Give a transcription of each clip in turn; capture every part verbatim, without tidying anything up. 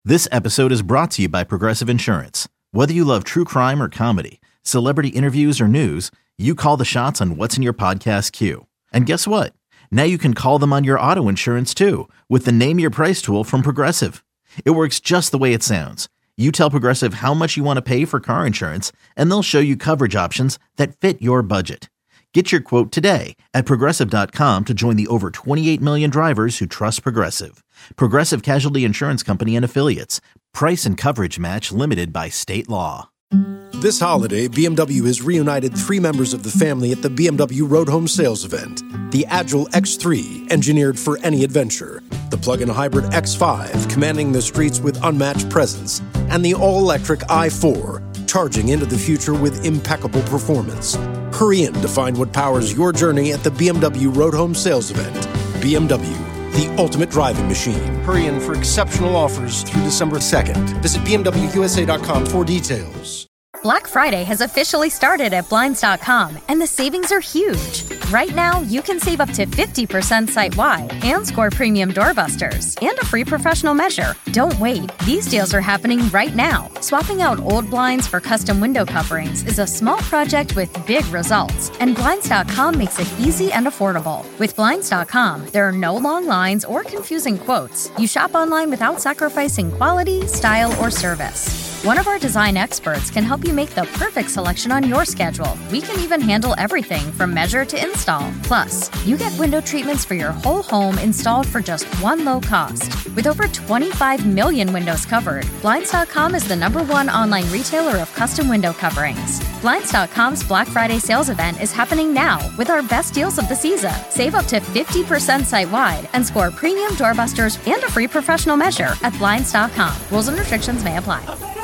This episode is brought to you by Progressive Insurance. Whether you love true crime or comedy, celebrity interviews or news, you call the shots on what's in your podcast queue. And guess what? Now you can call them on your auto insurance too with the Name Your Price tool from Progressive. It works just the way it sounds. You tell Progressive how much you want to pay for car insurance, and they'll show you coverage options that fit your budget. Get your quote today at Progressive dot com to join the over twenty-eight million drivers who trust Progressive. Progressive Casualty Insurance Company and Affiliates. Price and coverage match limited by state law. This holiday, B M W has reunited three members of the family at the B M W Road Home Sales Event. The Agile X three, engineered for any adventure. The plug-in hybrid X five, commanding the streets with unmatched presence. And the all-electric i four, charging into the future with impeccable performance. Hurry in to find what powers your journey at the B M W Road Home Sales Event. B M W, the ultimate driving machine. Hurry in for exceptional offers through December second. Visit B M W U S A dot com for details. Black Friday has officially started at Blinds dot com, and the savings are huge. Right now, you can save up to fifty percent site-wide and score premium doorbusters and a free professional measure. Don't wait. These deals are happening right now. Swapping out old blinds for custom window coverings is a small project with big results, and Blinds dot com makes it easy and affordable. With Blinds dot com, there are no long lines or confusing quotes. You shop online without sacrificing quality, style, or service. One of our design experts can help you make the perfect selection on your schedule. We can even handle everything from measure to install. Plus, you get window treatments for your whole home installed for just one low cost. With over twenty-five million windows covered, Blinds dot com is the number one online retailer of custom window coverings. Blinds dot com's Black Friday sales event is happening now with our best deals of the season. Save up to fifty percent site-wide and score premium doorbusters and a free professional measure at Blinds dot com. Rules and restrictions may apply.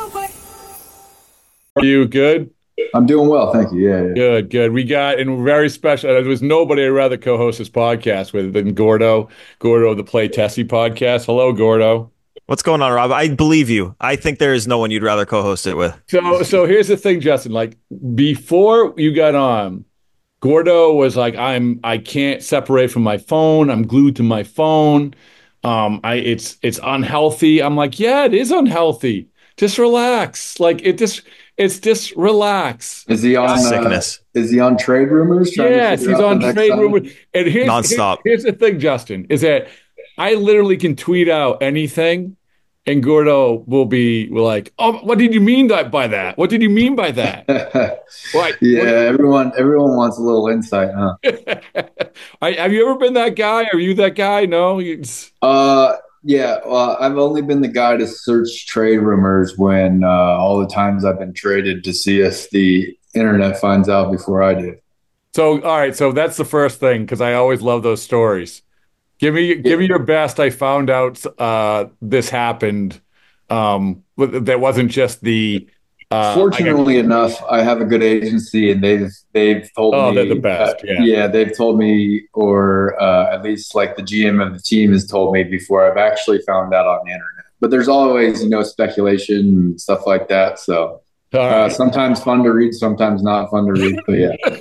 Are you good? I'm doing well, thank you. Yeah, yeah. Good, good. We got, and very special, there was nobody I'd rather co-host this podcast with than Gordo, Gordo of the Play Tessie podcast. Hello, Gordo. What's going on, Rob? I believe you. I think there is no one you'd rather co-host it with. So, so here's the thing, Justin. Like, before you got on, Gordo was like, I'm, I can't separate from my phone. I'm glued to my phone. Um, I, it's, it's unhealthy. I'm like, yeah, it is unhealthy. Just relax. Like, it just... It's just relax. Is he on sickness? Uh, is he on trade rumors? Yes, he's on trade rumors. And here's, nonstop. Here's, here's the thing, Justin, is that I literally can tweet out anything, and Gordo will be like, "Oh, what did you mean by that? What did you mean by that?" What? Yeah, what? everyone, everyone wants a little insight, huh? I, have you ever been that guy? Are you that guy? No. It's... Uh. Yeah, well, I've only been the guy to search trade rumors when uh, all the times I've been traded to see if the internet finds out before I do. So, all right, so that's the first thing, because I always love those stories. Give me, yeah. give me your best. I found out uh, this happened. Um, that wasn't just the. Uh, Fortunately I got, enough, I have a good agency, and they've they've told oh, me. They're the best. Uh, yeah. yeah, they've told me, or uh, at least like the G M of the team has told me before I've actually found out on the internet. But there's always, you know, speculation and stuff like that. So uh, right. sometimes fun to read, sometimes not fun to read. But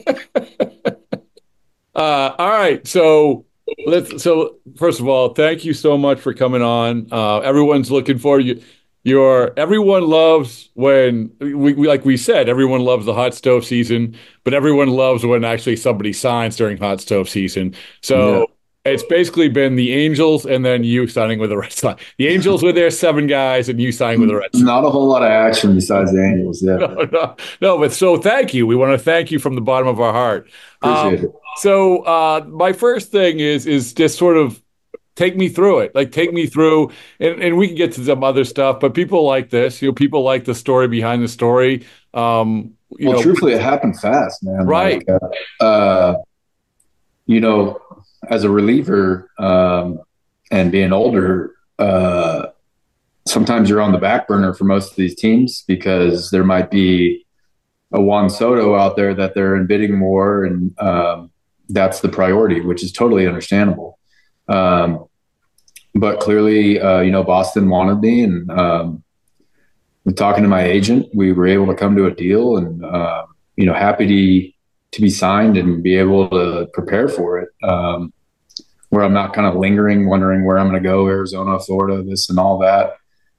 yeah. uh, all right, so. Let's. So first of all, thank you so much for coming on. Uh, everyone's looking for you. Your everyone loves when we, we like we said everyone loves the hot stove season, but everyone loves when actually somebody signs during hot stove season. So yeah. It's basically been the Angels and then you signing with the Red Sox. The Angels with their seven guys and you signing with the Red Sox. Not a whole lot of action besides the Angels. Yeah. No, no, no. But so thank you. We want to thank you from the bottom of our heart. Appreciate um, it. So uh, my first thing is is just sort of. Take me through it. Like, take me through, and, and we can get to some other stuff, but people like this. You know, people like the story behind the story. Um, you well, know, truthfully, it happened fast, man. Right. Like, uh, uh, you know, as a reliever um, and being older, uh, sometimes you're on the back burner for most of these teams because there might be a Juan Soto out there that they're in bidding war, and um, that's the priority, which is totally understandable. Um, but clearly, uh, you know, Boston wanted me, and um, talking to my agent, we were able to come to a deal, and uh, you know, happy to to be signed and be able to prepare for it. Um, where I'm not kind of lingering, wondering where I'm going to go, Arizona, Florida, this and all that.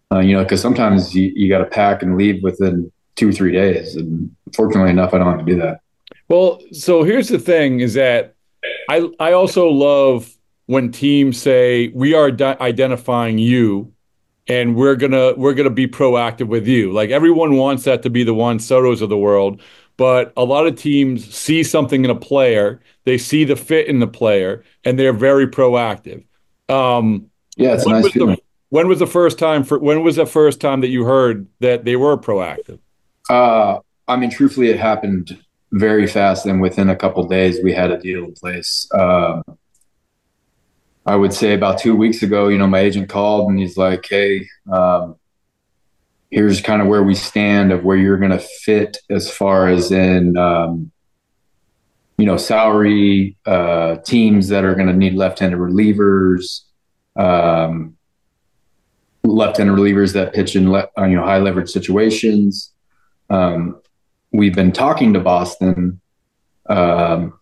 Uh, you know, because sometimes you, you got to pack and leave within two or three days. And fortunately enough, I don't have to do that. Well, so here's the thing is that I I also love when teams say we are di- identifying you and we're gonna we're gonna be proactive with you. Like everyone wants that to be the Juan Sotos of the world, but a lot of teams see something in a player, they see the fit in the player, and they're very proactive. Um, Yeah, it's a when nice was feeling. the when was the first time for when was the first time that you heard that they were proactive? Uh, I mean, truthfully, it happened very fast, and within a couple of days, we had a deal in place. Um, I would say about two weeks ago, you know, my agent called and he's like, "Hey, um, here's kind of where we stand of where you're going to fit as far as in, um, you know, salary, uh, teams that are going to need left-handed relievers, um, left-handed relievers that pitch in, le- uh, you know, high leverage situations." Um, we've been talking to Boston, um,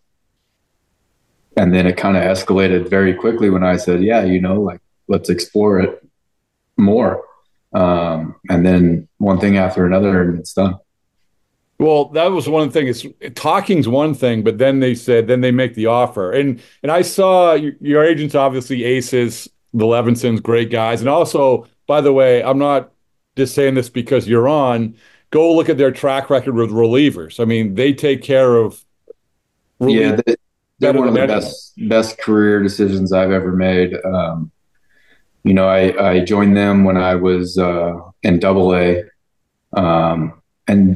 and then it kind of escalated very quickly when I said, "Yeah, you know, like let's explore it more." Um, and then one thing after another, and it's done. Well, that was one thing. It's talking's one thing, but then they said, then they make the offer. And and I saw your, your agents, obviously Aces, the Levinsons, great guys. And also, by the way, I'm not just saying this because you're on. Go look at their track record with relievers. I mean, they take care of Yeah, relievers they, they're better one of than the anyone. best best career decisions I've ever made. Um, you know, I, I joined them when I was uh, in Double A, um, and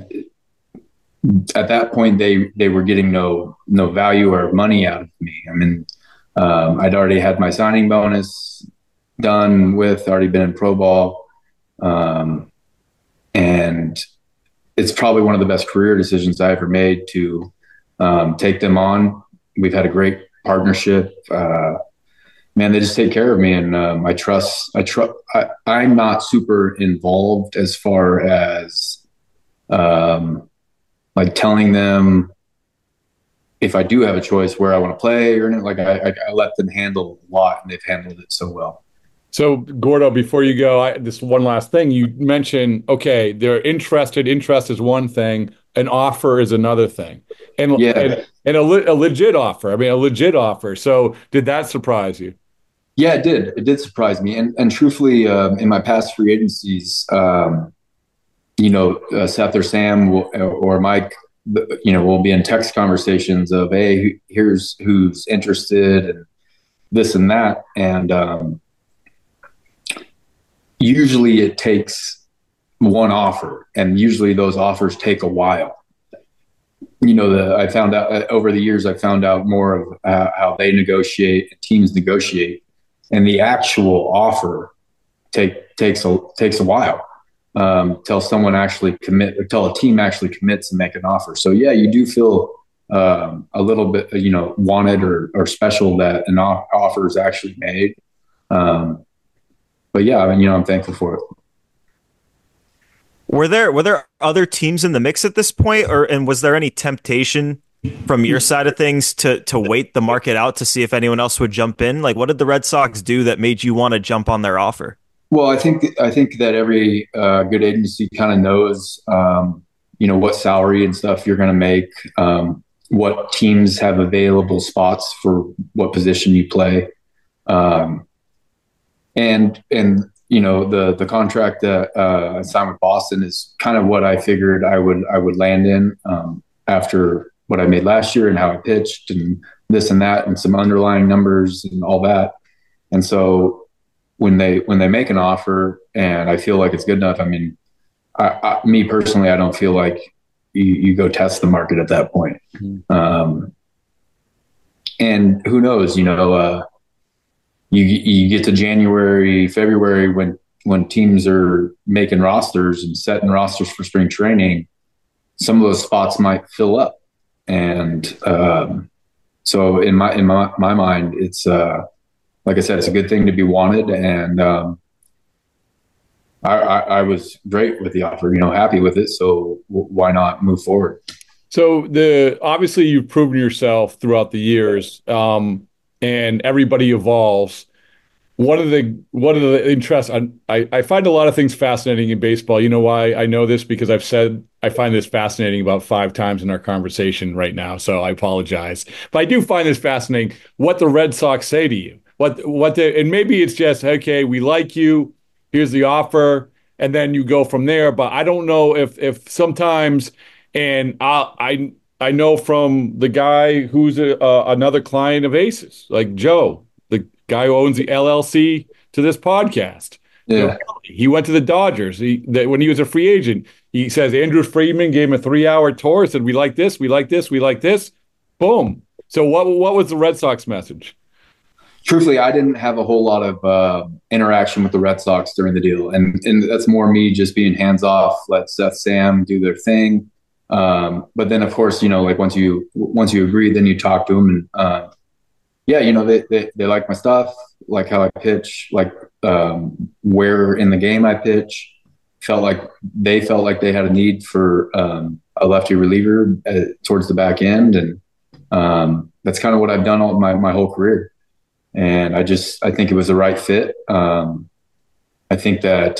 at that point they they were getting no no value or money out of me. I mean, um, I'd already had my signing bonus done with, already been in pro ball, um, and it's probably one of the best career decisions I ever made to um, take them on. We've had a great partnership. Uh, man, they just take care of me, and um, I trust. I trust. I'm not super involved as far as um, like telling them if I do have a choice where I want to play or anything. Like I, I, I let them handle a lot, and they've handled it so well. So, Gordo, before you go, I, this one last thing. You mentioned, okay, they're interested. Interest is one thing. An offer is another thing. And Yeah. and, and a, le- a legit offer. I mean, a legit offer. So did that surprise you? Yeah, it did. It did surprise me. And and truthfully, um, in my past free agencies, um, you know, uh, Seth or Sam will, or Mike, you know, will be in text conversations of, hey, here's who's interested and this and that. And um, usually it takes one offer, and usually those offers take a while. You know, the, I found out uh, over the years, I found out more of uh, how they negotiate, teams negotiate, and the actual offer take takes a takes a while um, till someone actually commit, till a team actually commits and make an offer. So yeah, you do feel um, a little bit, you know, wanted or or special that an offer is actually made. Um, but yeah, I mean, you know, I'm thankful for it. Were there were there other teams in the mix at this point, or and was there any temptation from your side of things to to wait the market out to see if anyone else would jump in? Like, what did the Red Sox do that made you want to jump on their offer? Well, I think I think that every uh, good agency kind of knows, um, you know, what salary and stuff you're going to make, um, what teams have available spots for what position you play, um, and and. You know, the the contract that uh, I signed with Boston is kind of what I figured I would I would land in um, after what I made last year and how I pitched and this and that and some underlying numbers and all that. And so when they when they make an offer and I feel like it's good enough, I mean, I, I, me personally, I don't feel like you, you go test the market at that point. Mm-hmm. Um, and who knows, you know. Uh, You you get to January, February when when teams are making rosters and setting rosters for spring training, some of those spots might fill up, and um, so in my in my, my mind, it's uh, like I said, it's a good thing to be wanted, and um, I, I, I was great with the offer, you know, happy with it. So w- why not move forward? So the obviously you've proven yourself throughout the years. Um, and everybody evolves. one of the one of the interests I I find a lot of things fascinating in baseball. You know why I know this? Because I've said I find this fascinating about five times in our conversation right now. So I apologize, but I do find this fascinating. What the Red Sox say to you? What what the and maybe it's just okay. We like you. Here's the offer, and then you go from there. But I don't know if if sometimes, and I I I know from the guy who's a, uh, another client of Aces, like Joe, the guy who owns the L L C to this podcast. Yeah. He went to the Dodgers. He the, when he was a free agent, he says Andrew Friedman gave him a three-hour tour. Said we like this, we like this, we like this. Boom. So what what was the Red Sox message? Truthfully, I didn't have a whole lot of uh, interaction with the Red Sox during the deal, and and that's more me just being hands off. Let Seth, Sam do their thing. Um, but then, of course, you know, like once you once you agree, then you talk to them, and uh, yeah, you know, they, they they like my stuff, like how I pitch, like um, where in the game I pitch. Felt like they felt like they had a need for um, a lefty reliever uh, towards the back end, and um, that's kind of what I've done all my my whole career. And I just I think it was the right fit. Um, I think that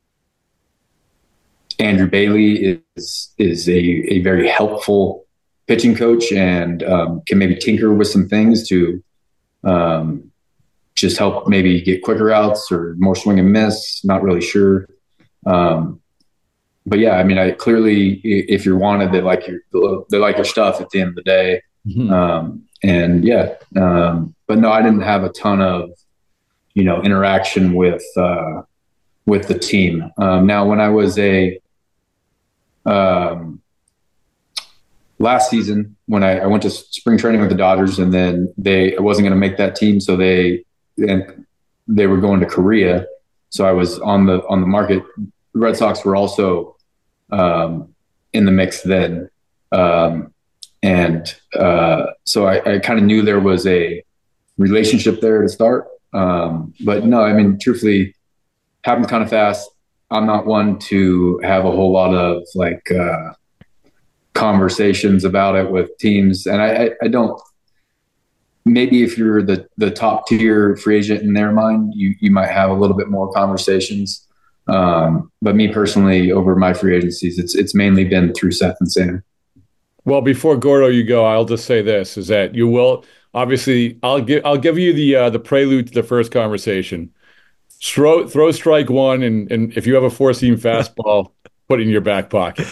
Andrew Bailey is is a, a very helpful pitching coach, and um, can maybe tinker with some things to um, just help maybe get quicker outs or more swing and miss. Not really sure. Um, but yeah, I mean, I clearly, if you're wanted, they like your, they like your stuff at the end of the day. Mm-hmm. Um, and yeah, um, but no, I didn't have a ton of, you know, interaction with, uh, with the team. Um, now when I was a, um, last season, when I, I went to spring training with the Dodgers, and then they, I wasn't going to make that team. So they, and they were going to Korea. So I was on the, on the market. The Red Sox were also um, in the mix then. Um, and uh, so I, I kind of knew there was a relationship there to start. Um, but no, I mean, truthfully, happened kind of fast. I'm not one to have a whole lot of like uh, conversations about it with teams. And I, I, I don't, maybe if you're the, the top tier free agent in their mind, you, you might have a little bit more conversations. Um, but me personally, over my free agencies, it's it's mainly been through Seth and Sam. Well, before Gordo, you go, I'll just say this: is that you will obviously, I'll give I'll give you the uh, the prelude to the first conversation. Throw throw strike one, and and if you have a four seam fastball, put it in your back pocket.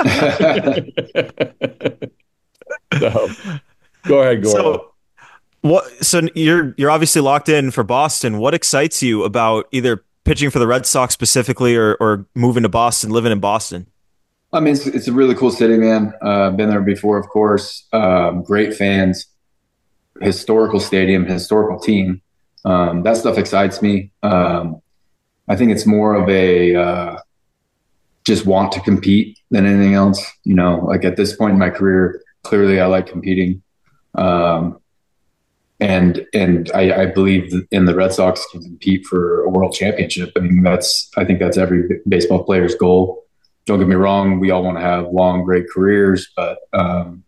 So, go ahead, Gordo. So, what? So you're you're obviously locked in for Boston. What excites you about either pitching for the Red Sox specifically, or or moving to Boston, living in Boston? I mean, it's, it's a really cool city, man. Uh, been there before, of course. Um, great fans, historical stadium, historical team. Um, that stuff excites me. Um, I think it's more of a uh, just want to compete than anything else. You know, like at this point in my career, clearly I like competing. Um, And and I, I believe in the Red Sox can compete for a world championship. I mean, that's I think that's every baseball player's goal. Don't get me wrong; we all want to have long, great careers, but um,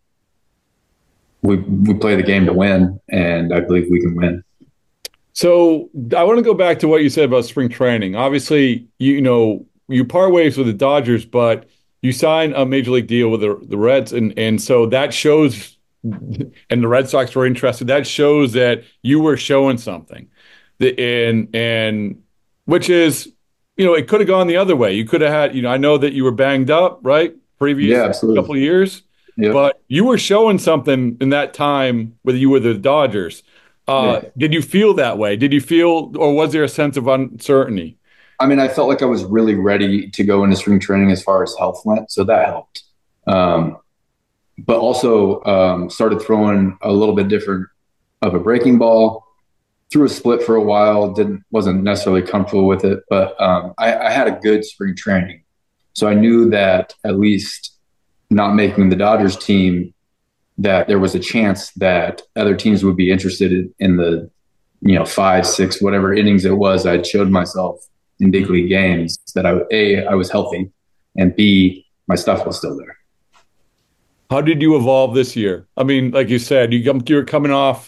we we play the game to win, and I believe we can win. So I want to go back to what you said about spring training. Obviously, you, you know you part ways with the Dodgers, but you sign a major league deal with the the Reds, and and so that shows. And the Red Sox were interested. That shows that you were showing something, the, and and which is, you know, it could have gone the other way. You could have had, you know, I know that you were banged up, right, previous yeah, couple of years, yep. But you were showing something in that time whether you were the Dodgers. Uh, yeah. Did you feel that way? Did you feel, or was there a sense of uncertainty? I mean, I felt like I was really ready to go into spring training as far as health went, so that helped. Um, but also um, started throwing a little bit different of a breaking ball. Threw a split for a while, didn't wasn't necessarily comfortable with it, but um, I, I had a good spring training. So I knew that at least not making the Dodgers team, that there was a chance that other teams would be interested in the, you know, five, six, whatever innings it was. I'd showed myself in big league games that I, A, I was healthy, and B, my stuff was still there. How did you evolve this year? I mean, like you said, you, you were coming off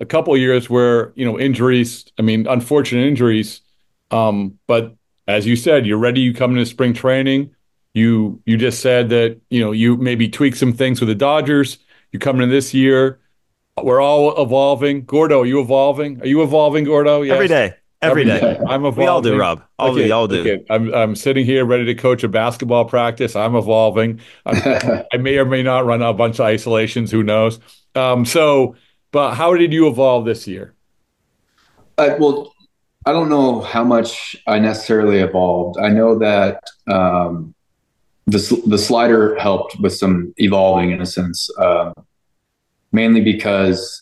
a couple of years where, you know, injuries, I mean, unfortunate injuries. Um, but as you said, you're ready. You come into spring training. You you just said that, you know, you maybe tweak some things with the Dodgers. You come in this year. We're all evolving. Gordo, are you evolving? Are you evolving, Gordo? Yes. Every day. Every, Every day. day. I'm evolving. We all do, Rob. All okay, we all do. Okay. I'm I'm sitting here ready to coach a basketball practice. I'm evolving. I'm, I may or may not run a bunch of isolations. Who knows? Um, so, but how did you evolve this year? Uh, well, I don't know how much I necessarily evolved. I know that um, the the slider helped with some evolving in a sense, um, mainly because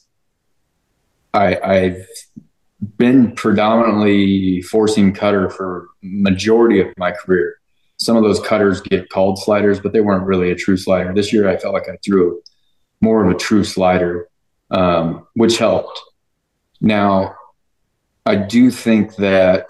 I, I've been predominantly forcing cutter for majority of my career. Some of those cutters get called sliders, but they weren't really a true slider. This year, I felt like I threw more of a true slider, um, which helped. Now, I do think that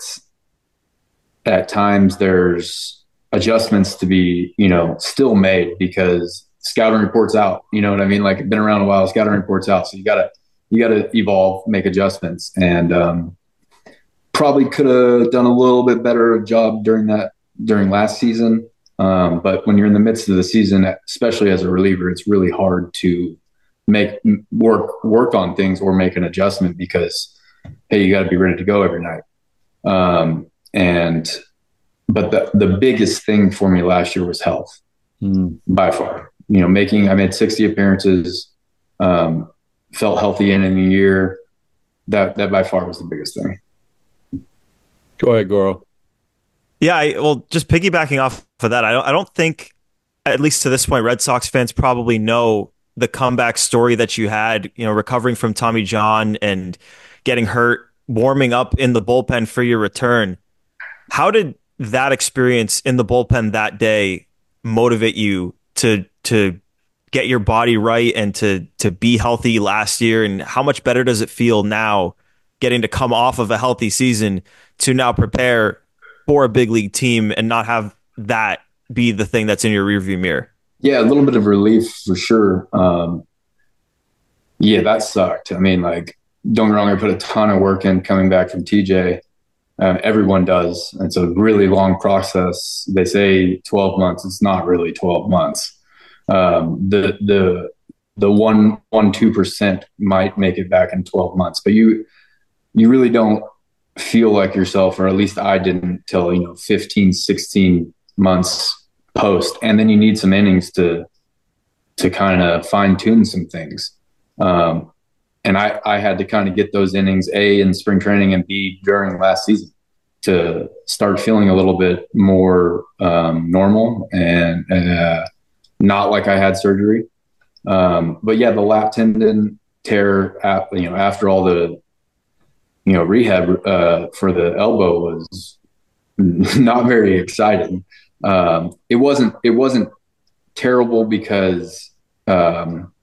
at times there's adjustments to be, you know, still made because scouting reports out, you know what I mean? Like, I've been around a while, scouting reports out. So you gotta, you gotta evolve, make adjustments, and um, probably could have done a little bit better job during that, during last season. Um, but when you're in the midst of the season, especially as a reliever, it's really hard to make work, work on things or make an adjustment because, hey, you got to be ready to go every night. Um, and, but the, the biggest thing for me last year was health mm. by far, you know, making, I made sixty appearances, um, felt healthy in, in the year. That, that by far was the biggest thing. Go ahead, Goro. Yeah. I, well, just piggybacking off of that, I don't, I don't think, at least to this point, Red Sox fans probably know the comeback story that you had, you know, recovering from Tommy John and getting hurt, warming up in the bullpen for your return. How did that experience in the bullpen that day motivate you to to get your body right and to to be healthy last year? And how much better does it feel now getting to come off of a healthy season to now prepare for a big league team and not have that be the thing that's in your rearview mirror? Yeah, a little bit of relief for sure. Um, yeah, that sucked. I mean, like, don't get me wrong, I put a ton of work in coming back from T J. Um, everyone does. It's a really long process. They say twelve months. It's not really twelve months. Um, the the the one one two percent might make it back in twelve months, but you you really don't feel like yourself, or at least I didn't, till, you know, fifteen, sixteen months post, and then you need some innings to to kind of fine tune some things. Um, And I, I had to kind of get those innings, A, in spring training, and B, during last season, to start feeling a little bit more um, normal and uh, not like I had surgery. Um, but yeah, the lat tendon tear, you know, after all the, you know, rehab uh, for the elbow was not very exciting. Um, it wasn't, it wasn't terrible because um,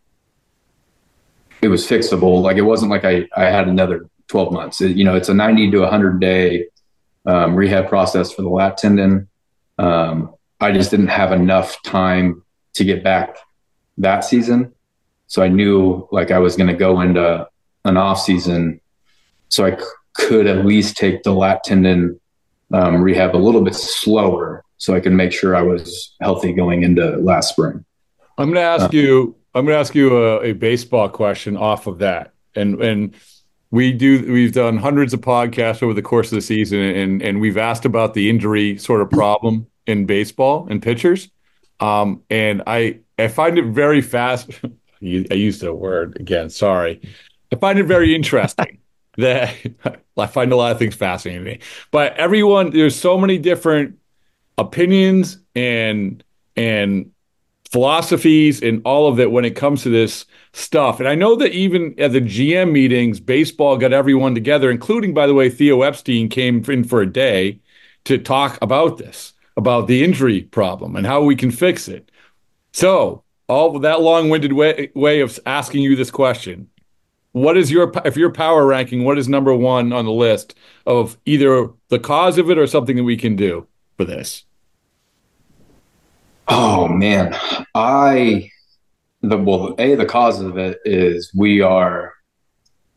it was fixable. Like, it wasn't like I, I had another twelve months. It, you know, it's a ninety to a hundred day um, rehab process for the lat tendon. Um, I just didn't have enough time to get back that season. So I knew, like, I was going to go into an off season, so I c- could at least take the lat tendon um, rehab a little bit slower, so I could make sure I was healthy going into last spring. I'm going to ask uh, you, I'm going to ask you a, a baseball question off of that. And, and we do, we've done hundreds of podcasts over the course of the season, and, and we've asked about the injury sort of problem in baseball and pitchers. Um, and I, I find it very fast. I used the word again, sorry. I find it very interesting that I find a lot of things fascinating to me, but everyone, there's so many different opinions and, and philosophies and all of that when it comes to this stuff. And I know that even at the G M meetings, baseball got everyone together, including, by the way, Theo Epstein came in for a day to talk about this, about the injury problem and how we can fix it. So all that long-winded way, way of asking you this question, what is your, if your power ranking, what is number one on the list of either the cause of it or something that we can do for this? Oh man, I, the, well, A, the cause of it is we are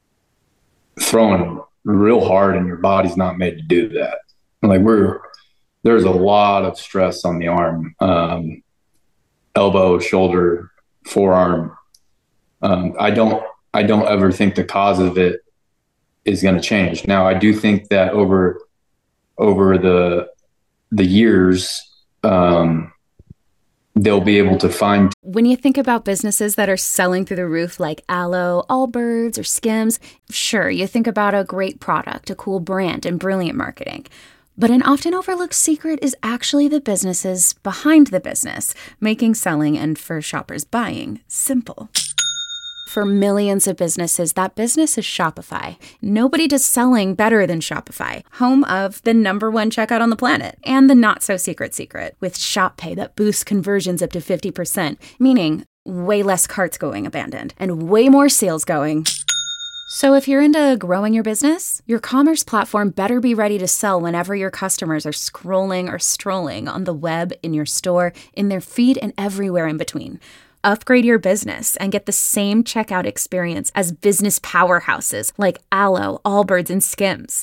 throwing real hard and your body's not made to do that. Like we're, there's a lot of stress on the arm, um, elbow, shoulder, forearm. Um, I don't, I don't ever think the cause of it is going to change. Now, I do think that over, over the, the years, um, they'll be able to find. When you think about businesses that are selling through the roof like Aloe, Allbirds, or Skims, sure, you think about a great product, a cool brand, and brilliant marketing. But an often overlooked secret is actually the businesses behind the business, making selling and for shoppers buying simple. For millions of businesses, that business is Shopify. Nobody does selling better than Shopify, home of the number one checkout on the planet and the not-so-secret secret with Shop Pay that boosts conversions up to fifty percent, meaning way less carts going abandoned and way more sales going. So if you're into growing your business, your commerce platform better be ready to sell whenever your customers are scrolling or strolling on the web, in your store, in their feed, and everywhere in between. Upgrade your business and get the same checkout experience as business powerhouses like Aloe, Allbirds, and Skims.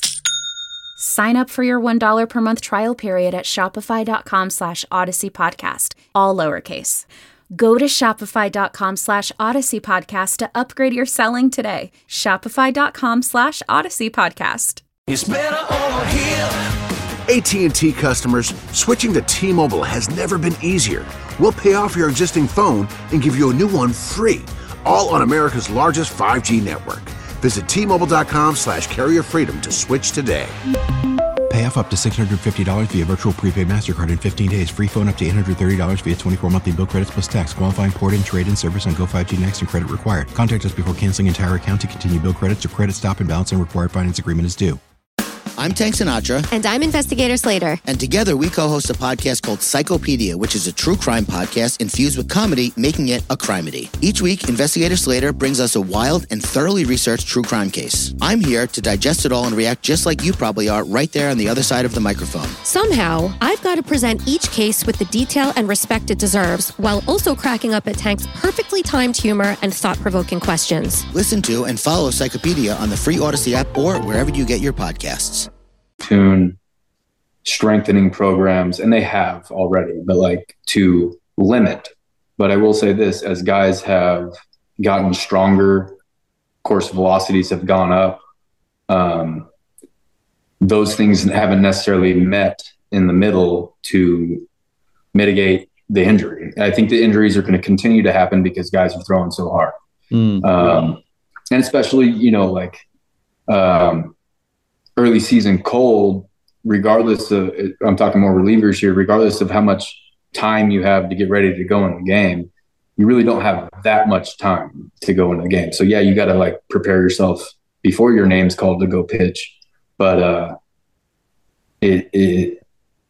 Sign up for your one dollar per month trial period at shopify.com slash Odyssey Podcast, all lowercase. Go to shopify.com slash Odyssey Podcast to upgrade your selling today. Shopify.com slash Odyssey Podcast. It's better over here. A T and T customers, switching to T-Mobile has never been easier. We'll pay off your existing phone and give you a new one free, all on America's largest five G network. Visit T-Mobile.com slash carrier freedom to switch today. Pay off up to six hundred fifty dollars via virtual prepaid MasterCard in fifteen days. Free phone up to eight hundred thirty dollars via twenty-four monthly bill credits plus tax. Qualifying port and trade-in service on Go five G Next and credit required. Contact us before canceling entire account to continue bill credits or credit stop and balance and required finance agreement is due. I'm Tank Sinatra. And I'm Investigator Slater. And together we co-host a podcast called Psychopedia, which is a true crime podcast infused with comedy, making it a crimedy. Each week, Investigator Slater brings us a wild and thoroughly researched true crime case. I'm here to digest it all and react just like you probably are right there on the other side of the microphone. Somehow, I've got to present each case with the detail and respect it deserves, while also cracking up at Tank's perfectly timed humor and thought-provoking questions. Listen to and follow Psychopedia on the free Odyssey app or wherever you get your podcasts. Tune strengthening programs, and they have already, but like to limit. But I will say this, as guys have gotten stronger, course velocities have gone up, um, those things haven't necessarily met in the middle to mitigate the injury. I think the injuries are going to continue to happen because guys are throwing so hard. Mm. Um, and especially, you know, like, um, early season cold, regardless of, I'm talking more relievers here, regardless of how much time you have to get ready to go in the game, you really don't have that much time to go in the game. So yeah, you got to like prepare yourself before your name's called to go pitch. But uh, it, it,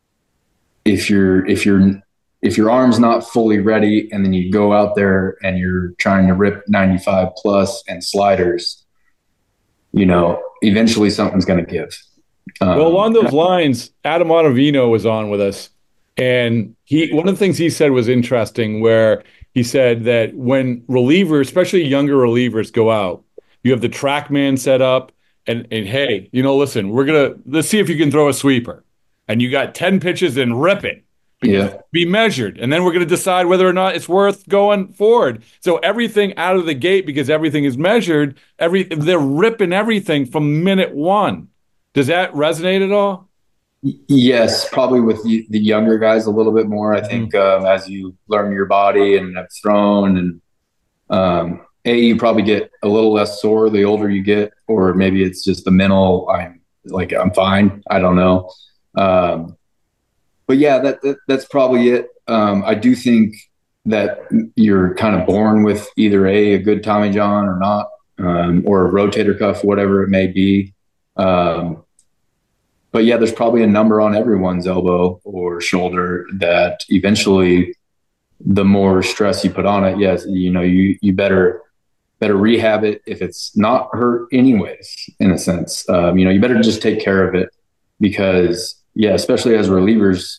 if you're, if you're, if your arm's not fully ready and then you go out there and you're trying to rip ninety-five plus and sliders, you know, eventually something's going to give. Um, well, along those lines, Adam Ottavino was on with us, and he one of the things he said was interesting, where he said that when relievers, especially younger relievers, go out, you have the TrackMan set up, and, and hey, you know, listen, we're going to, let's see if you can throw a sweeper. And you got ten pitches and rip it. Yeah. Be measured. And then we're going to decide whether or not it's worth going forward. So everything out of the gate, because everything is measured, every they're ripping everything from minute one. Does that resonate at all? Yes, probably with the younger guys a little bit more. I think mm-hmm. um, as you learn your body and have thrown, and um, A, you probably get a little less sore the older you get, or maybe it's just the mental, I'm like, I'm fine. I don't know. Um, But yeah, that, that that's probably it. Um, I do think that you're kind of born with either a, a good Tommy John or not, um, or a rotator cuff, whatever it may be. Um, but yeah, there's probably a number on everyone's elbow or shoulder that eventually, the more stress you put on it, yes, you know, you you better better rehab it if it's not hurt anyways. In a sense, um, you know, you better just take care of it, because yeah, especially as relievers,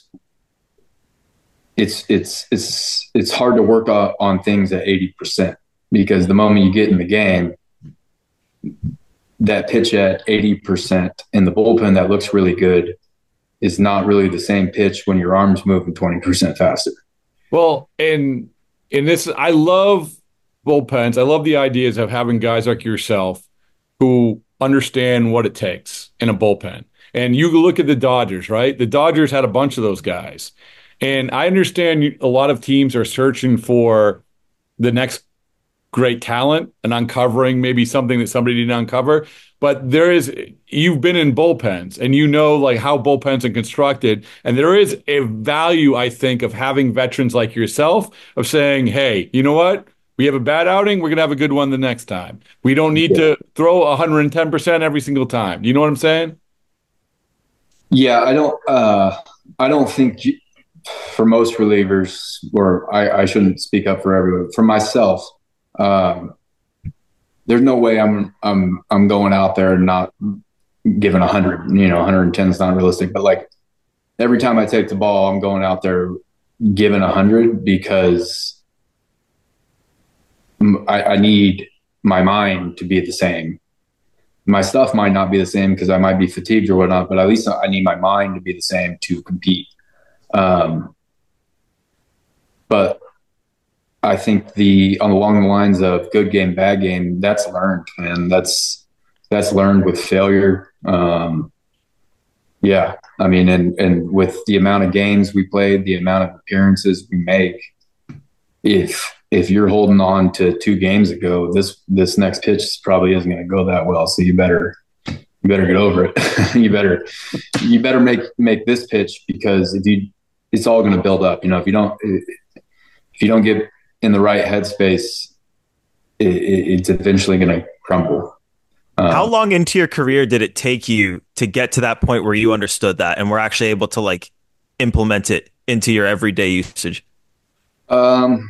it's it's it's it's hard to work on, on things at eighty percent, because the moment you get in the game, that pitch at eighty percent in the bullpen that looks really good is not really the same pitch when your arm's moving twenty percent faster. Well, and in this, I love bullpens. I love the ideas of having guys like yourself who understand what it takes in a bullpen. And you look at the Dodgers, right? The Dodgers had a bunch of those guys. And I understand a lot of teams are searching for the next great talent and uncovering maybe something that somebody didn't uncover. But there is, you've been in bullpens and you know like how bullpens are constructed. And there is a value, I think, of having veterans like yourself of saying, hey, you know what? We have a bad outing. We're going to have a good one the next time. We don't need yeah. to throw one hundred ten percent every single time. You know what I'm saying? Yeah, I don't, uh, I don't think for most relievers, or I, I shouldn't speak up for everyone, for myself, um, there's no way I'm I'm I'm going out there and not giving a hundred. You know, one hundred ten is not realistic. But like every time I take the ball, I'm going out there giving a hundred because I, I need my mind to be the same. My stuff might not be the same because I might be fatigued or whatnot, but at least I need my mind to be the same to compete. Um, but I think the along the lines of good game, bad game, that's learned, and that's that's learned with failure. Um, yeah, I mean, and and with the amount of games we played, the amount of appearances we make, if if you're holding on to two games ago, this this next pitch probably isn't going to go that well. So you better you better get over it. you better you better make make this pitch, because if you, it's all going to build up. You know, if you don't if you don't get in the right headspace, it, it, it's eventually going to crumble. Um, How long into your career did it take you to get to that point where you understood that and were actually able to like implement it into your everyday usage? Um,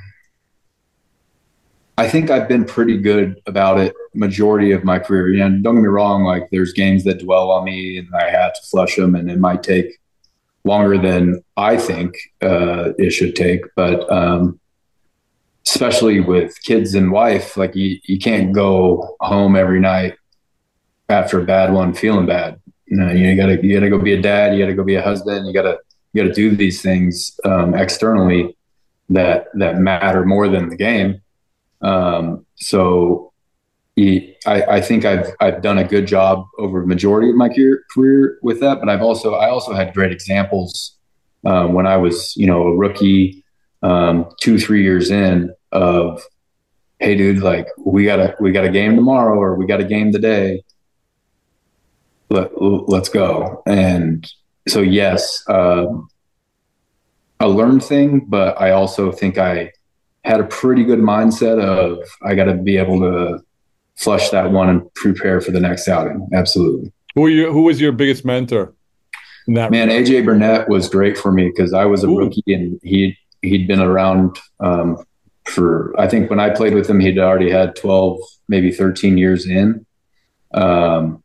I think I've been pretty good about it majority of my career. You know, don't get me wrong, like there's games that dwell on me and I have to flush them, and it might take longer than I think uh, it should take. But um, especially with kids and wife, like you, you can't go home every night after a bad one feeling bad. You know, you gotta you gotta go be a dad, you gotta go be a husband, you gotta you gotta do these things um, externally that that matter more than the game. Um, so he, I, I think I've, I've done a good job over the majority of my career, career with that, but I've also, I also had great examples, um, when I was, you know, a rookie, um, two, three years in of, hey dude, like we got a, we got a game tomorrow, or we got a game today. Let, let's go. And so, yes, um, a learned thing, but I also think I had a pretty good mindset of I got to be able to flush that one and prepare for the next outing. Absolutely. Who were you, who was your biggest mentor in that? Man, A J Burnett was great for me because I was a Ooh. rookie and he he'd been around um, for, I think when I played with him, he'd already had twelve, maybe thirteen years in, um,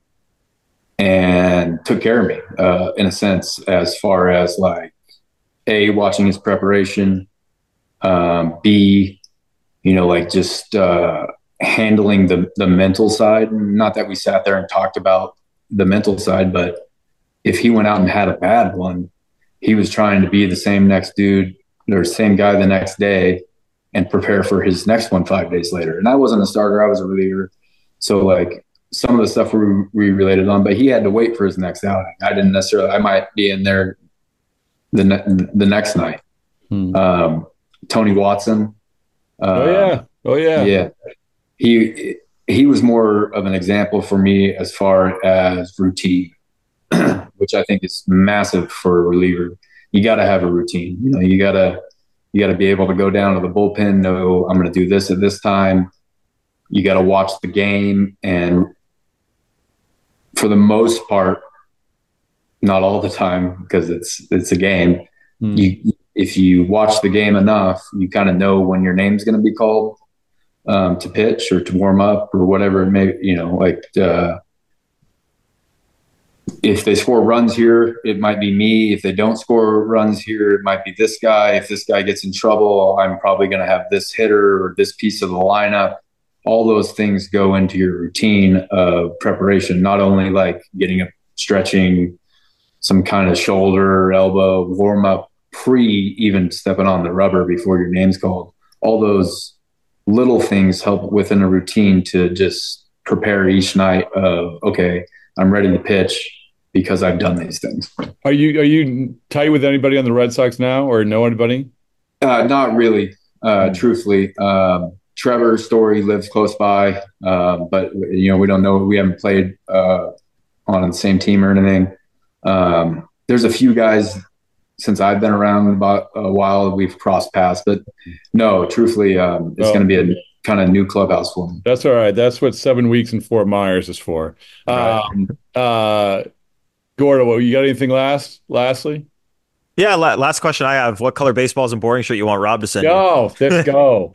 and took care of me uh, in a sense, as far as like A, watching his preparation, um, B, you know, like just uh, handling the the mental side. Not that we sat there and talked about the mental side, but if he went out and had a bad one, he was trying to be the same next dude or same guy the next day and prepare for his next one five days later. And I wasn't a starter, I was a reliever. So like some of the stuff we, we related on, but he had to wait for his next outing. I didn't necessarily, I might be in there the, ne- the next night. Hmm. Um, Tony Watson. Uh, oh yeah. Oh yeah. Yeah. He, he was more of an example for me as far as routine, which I think is massive for a reliever. You got to have a routine. You know, you got to, you got to be able to go down to the bullpen, know I'm going to do this at this time. You got to watch the game. And for the most part, not all the time, because it's, it's a game. Hmm. You, if you watch the game enough, you kind of know when your name's going to be called um, to pitch or to warm up or whatever it may, you know, like, uh, if they score runs here, it might be me. If they don't score runs here, it might be this guy. If this guy gets in trouble, I'm probably going to have this hitter or this piece of the lineup. all those things go into your routine of preparation, not only like getting up, stretching, some kind of shoulder, elbow, warm up, pre even stepping on the rubber before your name's called. All those little things help within a routine to just prepare each night of, okay, I'm ready to pitch because I've done these things. Are you, are you tight with anybody on the Red Sox now or know anybody? Uh, not really, uh, truthfully. Um, Trevor Story lives close by, uh, but you know, we don't know, we haven't played, uh, on the same team or anything. Um, there's a few guys since I've been around about a while, we've crossed paths, but no, truthfully, um, it's oh. going to be a kind of new clubhouse for me. That's all right. That's what seven weeks in Fort Myers is for. Right. Um, uh, Gordo, you got anything last, lastly? Yeah. La- last question I have, what color baseballs and boring shirt you want Rob to send go, you? Let's go.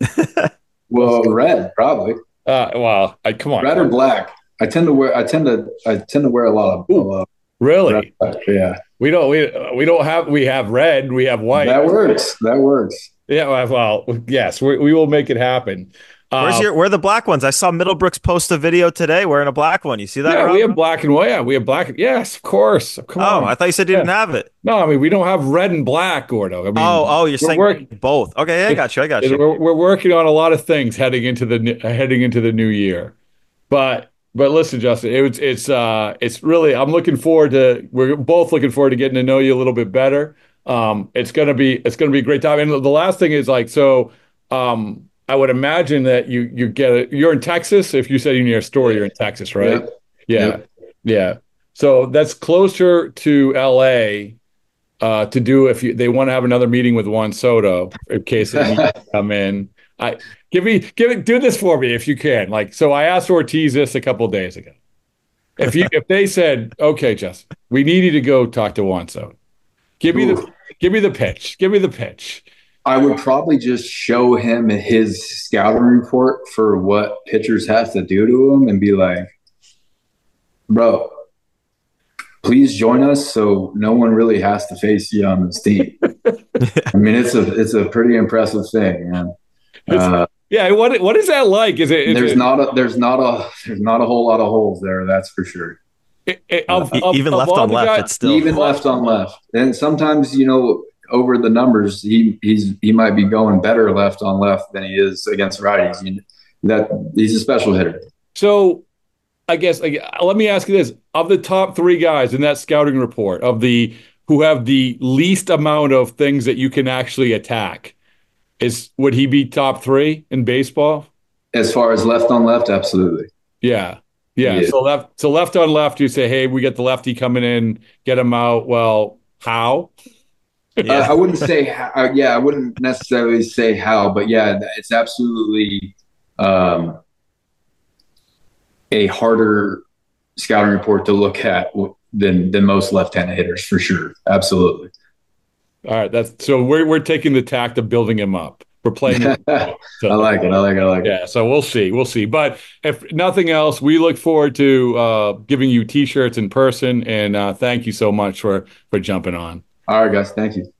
Well, red, probably. Uh, well, I, come on. Red or black. I tend to wear, I tend to, I tend to wear a lot of, Ooh, uh, really? Red, yeah. We don't, we, we don't have, we have red, we have white. That works. That works. Yeah. Well, yes, we, we will make it happen. Where's um, your, where are the black ones? I saw Middlebrooks post a video today wearing a black one. You see that? Yeah, Rob? we have black and white. Yeah, we have black. Yes, of course. Come oh, on. I thought you said you yeah. didn't have it. No, I mean, we don't have red and black, Gordo. I mean, oh, oh, you're saying work- both. Okay, yeah, I got you. I got you. We're, we're working on a lot of things heading into the heading into the new year. But but listen, Justin, it's it's uh it's really, I'm looking forward to, we're both looking forward to getting to know you a little bit better. Um, it's gonna be it's gonna be a great time. And the last thing is like, so um. I would imagine that you you get it. You're in Texas. If you said in your story, you're in Texas, right? Yep. Yeah, yep. yeah. So that's closer to L A uh, to do if you, they want to have another meeting with Juan Soto in case they need to come in. I give me give it do this for me if you can. Like, so I asked Ortiz this a couple of days ago. If you if they said, okay, Justin, we need you to go talk to Juan Soto, give me Ooh. the give me the pitch. Give me the pitch. I would probably just show him his scouting report for what pitchers have to do to him and be like, bro, please join us so no one really has to face you on this team. I mean, it's a it's a pretty impressive thing, man. Uh, yeah, what what is that like? Is it is there's it, not a there's not a there's not a whole lot of holes there, that's for sure. It, it, of, of, even of left on left, guys, it's still even left on left. And sometimes, you know, over the numbers, he he's he might be going better left on left than he is against righties. You know, that he's a special hitter. So, I guess like, let me ask you this: of the top three guys in that scouting report, of the who have the least amount of things that you can actually attack, is would he be top three in baseball? As far as left on left, absolutely. Yeah. Yeah. yeah. So left so left on left, you say, hey, we get the lefty coming in, get him out. Well, how? Yeah. Uh, I wouldn't say, uh, yeah, I wouldn't necessarily say how, but yeah, it's absolutely um, a harder scouting report to look at than than most left-handed hitters, for sure. Absolutely. All right, that's so we're we're taking the tact of building him up. We're playing. So, I like it. I like it. I like it. Yeah. So we'll see. We'll see. But if nothing else, we look forward to uh, giving you T-shirts in person, and uh, thank you so much for for jumping on. All right, guys. Thank you.